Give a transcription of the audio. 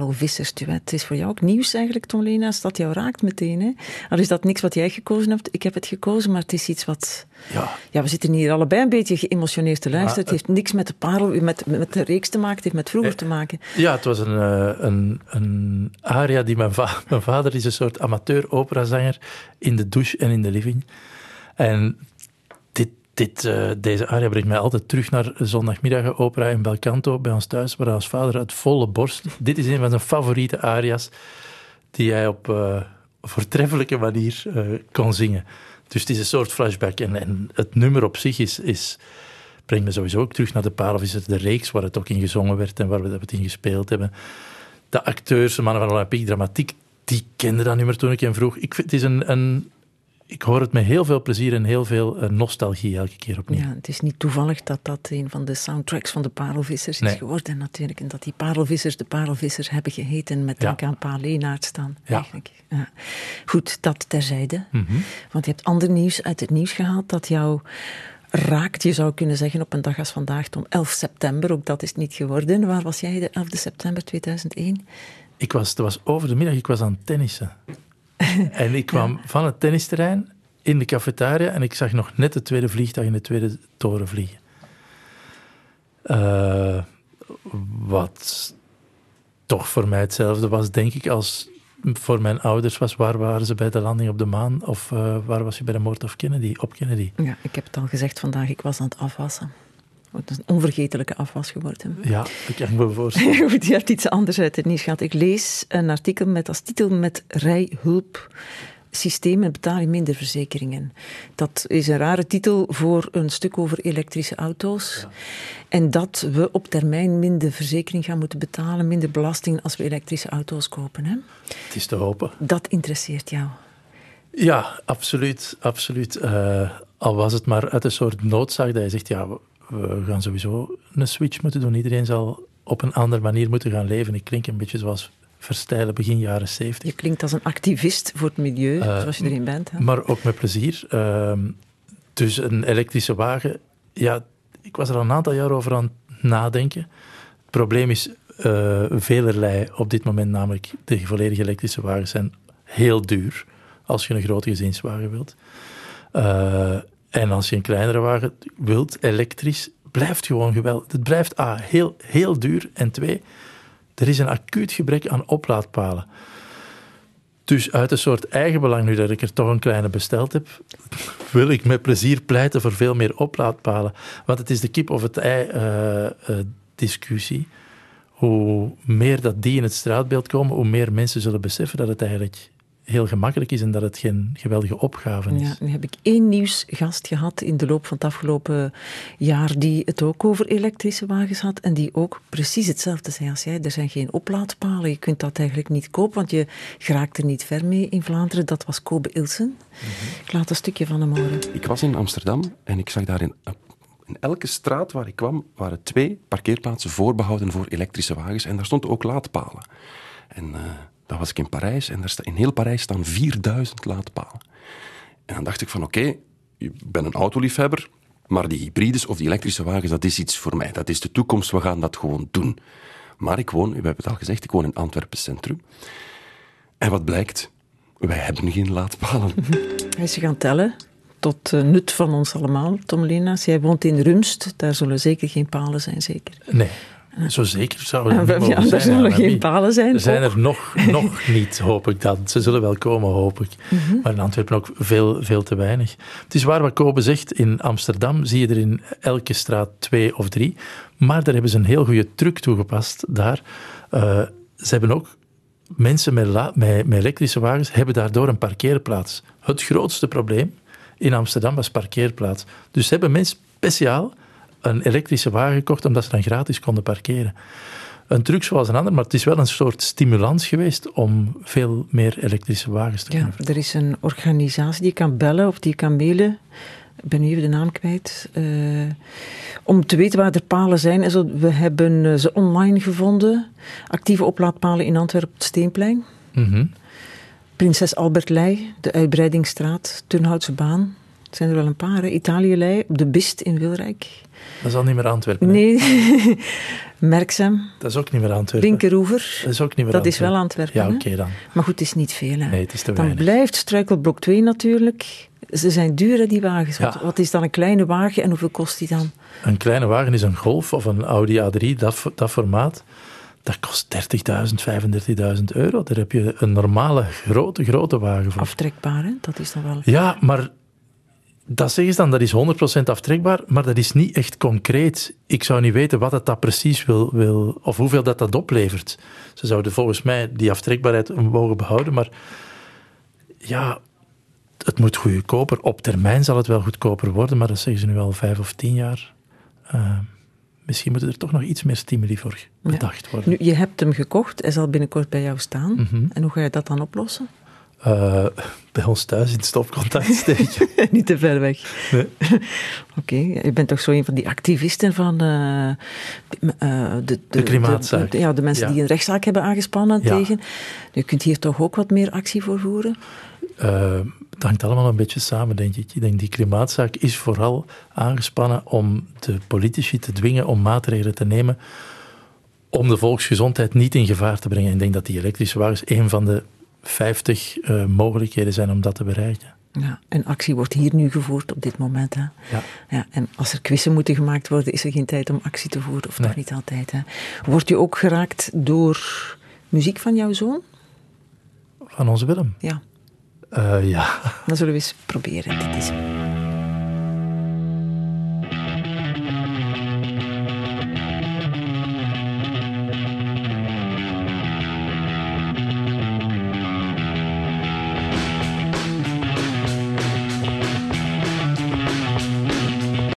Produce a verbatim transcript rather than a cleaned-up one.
parelvissersduet. Het is voor jou ook nieuws eigenlijk, Tom Leenaerts, dat jou raakt meteen. Hè? Al is dat niks wat jij gekozen hebt. Ik heb het gekozen, maar het is iets wat... Ja, ja we zitten hier allebei een beetje geëmotioneerd te luisteren. Ja, het heeft niks met de parel, met, met de reeks te maken. Het heeft met vroeger te maken. Ja, het was een, een, een aria die mijn, va- mijn vader is een soort amateur-operazanger in de douche en in de living. En dit, dit, uh, deze aria brengt mij altijd terug naar zondagmiddag opera in Belcanto bij ons thuis, waar ons vader uit volle borst... Dit is een van zijn favoriete aria's die hij op uh, voortreffelijke manier uh, kon zingen. Dus het is een soort flashback. En, en het nummer op zich is, is, brengt me sowieso ook terug naar de Parelvissers, de reeks waar het ook in gezongen werd en waar we het in gespeeld hebben. De acteurs, de mannen van Olympique Dramatiek, die kenden dat nummer toen ik hem vroeg. Ik vind, het is een... een Ik hoor het met heel veel plezier en heel veel uh, nostalgie elke keer opnieuw. Ja, het is niet toevallig dat dat een van de soundtracks van de Parelvissers nee. is geworden natuurlijk. En dat die Parelvissers de Parelvissers hebben geheten met dank ja. aan Pa Leenaerts dan. Ja. Eigenlijk. Ja. Goed, dat terzijde. Mm-hmm. Want je hebt ander nieuws uit het nieuws gehaald dat jou raakt. Je zou kunnen zeggen op een dag als vandaag, om elf september. Ook dat is niet geworden. Waar was jij de elfde september tweeduizend één? Ik was, het was over de middag, ik was aan het tennissen. En ik kwam ja. van het tennisterrein in de cafetaria en ik zag nog net de tweede vliegtuig in de tweede toren vliegen. Uh, wat toch voor mij hetzelfde was, denk ik, als voor mijn ouders was. Waar waren ze bij de landing op de maan? Of uh, waar was je bij de moord op Kennedy? Op Kennedy? Ja, ik heb het al gezegd vandaag, ik was aan het afwassen. Het is een onvergetelijke afwas geworden. Ja, dat kan ik me voorstellen. Goed, je hebt iets anders uit het nieuws gehad. Ik lees een artikel met als titel met rijhulp. Systemen betalen minder verzekeringen. Dat is een rare titel voor een stuk over elektrische auto's. Ja. En dat we op termijn minder verzekering gaan moeten betalen, minder belasting als we elektrische auto's kopen. Hè? Het is te hopen. Dat interesseert jou? Ja, absoluut. absoluut. Uh, al was het maar uit een soort noodzaak dat je zegt, ja, we gaan sowieso een switch moeten doen. Iedereen zal op een andere manier moeten gaan leven. Ik klink een beetje zoals Verstijlen begin jaren zeventig. Je klinkt als een activist voor het milieu, uh, zoals je erin bent. Hè? Maar ook met plezier. Uh, dus een elektrische wagen, ja, ik was er al een aantal jaar over aan het nadenken. Het probleem is uh, velerlei op dit moment, namelijk de volledige elektrische wagens zijn heel duur als je een grote gezinswagen wilt. Uh, en als je een kleinere wagen wilt, elektrisch, blijft gewoon geweldig. Het blijft A, heel, heel duur en twee, er is een acuut gebrek aan oplaadpalen. Dus uit een soort eigenbelang, nu dat ik er toch een kleine besteld heb, wil ik met plezier pleiten voor veel meer oplaadpalen. Want het is de kip of het ei uh, uh, discussie. Hoe meer dat die in het straatbeeld komen, hoe meer mensen zullen beseffen dat het eigenlijk heel gemakkelijk is en dat het geen geweldige opgave is. Ja, nu heb ik één nieuwsgast gehad in de loop van het afgelopen jaar die het ook over elektrische wagens had en die ook precies hetzelfde zei als jij. Er zijn geen oplaadpalen, je kunt dat eigenlijk niet kopen, want je geraakt er niet ver mee in Vlaanderen. Dat was Kobe Ilsen. Mm-hmm. Ik laat een stukje van hem horen. Ik was in Amsterdam en ik zag daar in, in elke straat waar ik kwam, waren twee parkeerplaatsen voorbehouden voor elektrische wagens en daar stonden ook laadpalen. En... Uh, Dan was ik in Parijs en daar sta, in heel Parijs staan vierduizend laadpalen. En dan dacht ik van oké, okay, ik ben een autoliefhebber, maar die hybrides of die elektrische wagens, dat is iets voor mij. Dat is de toekomst, we gaan dat gewoon doen. Maar ik woon, we hebben het al gezegd, ik woon in Antwerpen Centrum. En wat blijkt? Wij hebben geen laadpalen. Hij is gaan tellen, tot uh, nut van ons allemaal, Tom Leenaerts. Jij woont in Rumst, daar zullen zeker geen palen zijn, zeker? Nee. Zo zeker zouden er niet ja, zijn. Er zullen geen niet. palen zijn. Er zijn er nog, nog niet, hoop ik dan. Ze zullen wel komen, hoop ik. Mm-hmm. Maar in Antwerpen ook veel, veel te weinig. Het is waar wat Kobe zegt. In Amsterdam zie je er in elke straat twee of drie. Maar daar hebben ze een heel goede truc toegepast. Daar. Uh, ze hebben ook... Mensen met, la, met, met elektrische wagens hebben daardoor een parkeerplaats. Het grootste probleem in Amsterdam was parkeerplaats. Dus ze hebben mensen speciaal een elektrische wagen gekocht, omdat ze dan gratis konden parkeren. Een truc zoals een ander, maar het is wel een soort stimulans geweest om veel meer elektrische wagens te kunnen. Ja, er is een organisatie die je kan bellen of die je kan mailen. Ik ben nu even de naam kwijt. Uh, om te weten waar er palen zijn. En zo, we hebben ze online gevonden. Actieve oplaadpalen in Antwerpen op het Steenplein. Mm-hmm. Prinses Albertlei, de Uitbreidingsstraat, Turnhoutse Baan. Het zijn er wel een paar. Hè. Italië-lei, op de Bist in Wilrijk. Dat is al niet meer Antwerpen. Nee, Merksem. Dat is ook niet meer Antwerpen. Linkeroever. Dat is ook niet meer Dat Antwerpen. is wel Antwerpen. Ja, oké okay, dan. Maar goed, het is niet veel. Hè. Nee, het is te dan weinig. blijft struikelblok twee natuurlijk. Ze zijn duur, hè, die wagens. Ja. Wat, wat is dan een kleine wagen en hoeveel kost die dan? Een kleine wagen is een Golf of een Audi A drie, dat, dat formaat. Dat kost dertigduizend, vijfendertigduizend euro. Daar heb je een normale, grote, grote wagen voor. Aftrekbaar, hè? Dat is dan wel... Ja, maar dat zeggen ze dan, dat is honderd procent aftrekbaar, maar dat is niet echt concreet. Ik zou niet weten wat het dat precies wil, wil of hoeveel dat dat oplevert. Ze zouden volgens mij die aftrekbaarheid mogen behouden, maar ja, het moet goedkoper. Op termijn zal het wel goedkoper worden, maar dat zeggen ze nu al vijf of tien jaar. Uh, Misschien moet er toch nog iets meer stimuli voor bedacht worden. Ja. Nu, je hebt hem gekocht, hij zal binnenkort bij jou staan. Mm-hmm. En hoe ga je dat dan oplossen? Uh, bij ons thuis in het stopcontact steken. Niet te ver weg. Nee. Oké, okay. Je bent toch zo een van die activisten van uh, uh, de, de, de klimaatzaak. De, ja, de mensen ja. die een rechtszaak hebben aangespannen ja. tegen. Je kunt hier toch ook wat meer actie voor voeren? Uh, het hangt allemaal een beetje samen, denk ik. Ik denk die klimaatzaak is vooral aangespannen om de politici te dwingen om maatregelen te nemen om de volksgezondheid niet in gevaar te brengen. Ik denk dat die elektrische wagens een van de vijftig uh, mogelijkheden zijn om dat te bereiken. Ja, en actie wordt hier nu gevoerd op dit moment. Hè? Ja. Ja, en als er quizzen moeten gemaakt worden, is er geen tijd om actie te voeren, of nee. toch niet altijd. Hè? Word je ook geraakt door muziek van jouw zoon? Van onze Willem? Ja. Uh, ja. Dan zullen we eens proberen. Dit is hem.